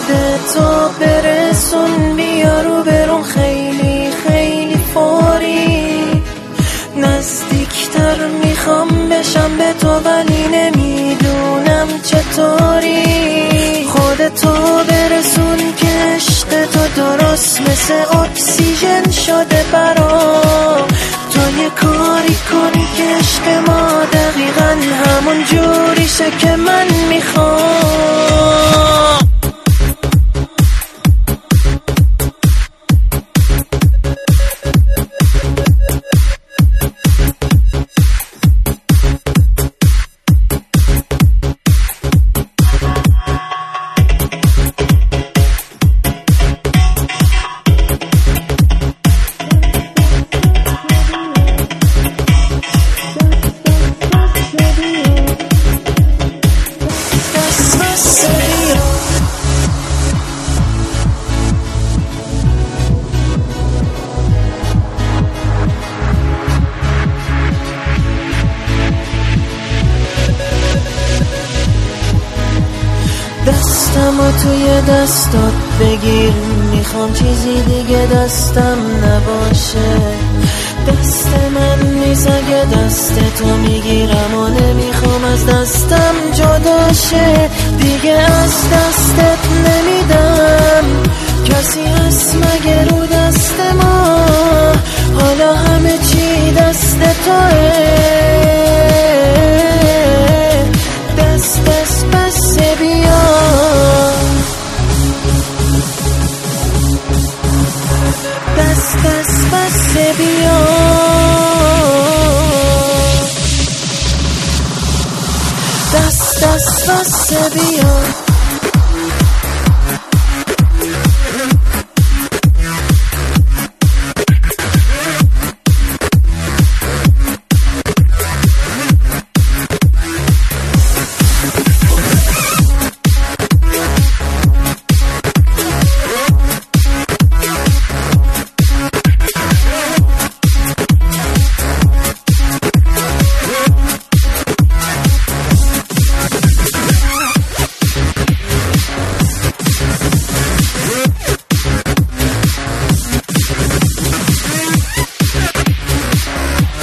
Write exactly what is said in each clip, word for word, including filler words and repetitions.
خودتو برسون، بیا رو برون خیلی خیلی فوری. نزدیکتر میخوام بشم به تو ولی نمیدونم چطوری. خودتو برسون که عشق تو درست مثل اکسیژن شده برام. تو یه کاری کن که عشق ما دقیقا همون جوریشه که من میخوام. دستمو توی دستات بگیر، میخوام چیزی دیگه دستم نباشه. دست من نیست اگه دست تو میگیرم و نمیخوام از دستم جداشه. دیگه از دستت نمیدم، کسی هست مگه رو دست ما؟ حالا همه چی دست توه. دست دست بس بیا، دست دست بس بیا، دست دست بس بیا.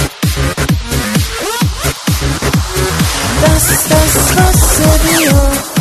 دست دست بس بیا.